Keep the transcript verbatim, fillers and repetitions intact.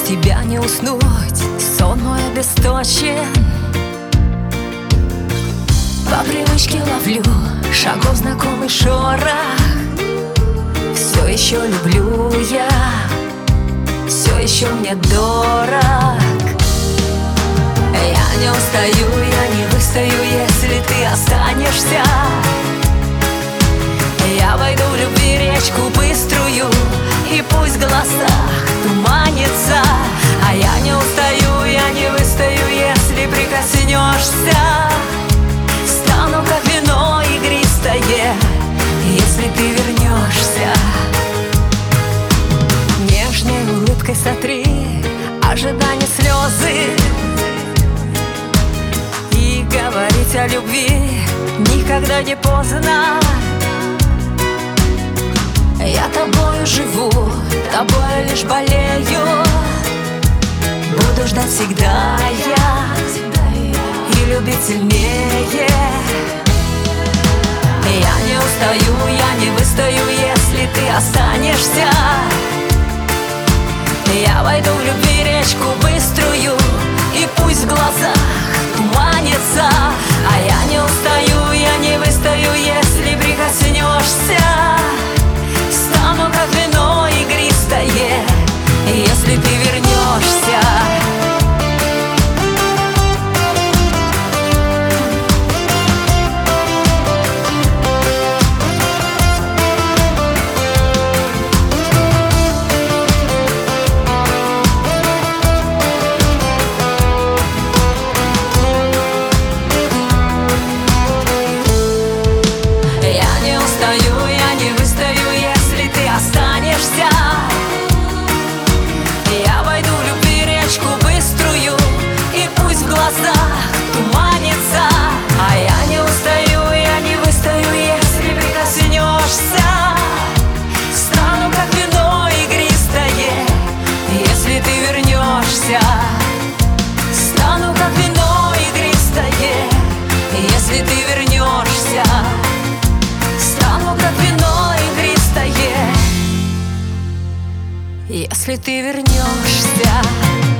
тебя не уснуть, сон мой обесточен. По привычке ловлю шагов знакомый шорох. Все еще люблю я, все еще мне дорог. Я не устаю, я не выстою, если ты останешься. Я войду в любви речку быструю, и пусть в глазах туманится. А я не устаю, я не выстою, если прикоснешься. Стану как вино игристое, если ты вернешься. Нежной улыбкой сотри ожидания слезы и говорить о любви никогда не поздно. Я тобою живу, тобой лишь болею. Буду ждать всегда я и любить сильнее. Я не устаю, я не выстою, если ты останешься. Я войду в любви речку быструю, и пусть в глазах туманится. А я не устаю, я не выстою, если прикоснешься. Стану как вино игристое, если ты вернешься. Я войду в любви речку быструю, и пусть в глазах туманится. А я не устаю, я не выстою, если прикоснешься. Стану как вино игристое, если ты вернешься. Стану как вино игристое, если ты вернешься. Стану как вино игристое, если ты вернешься.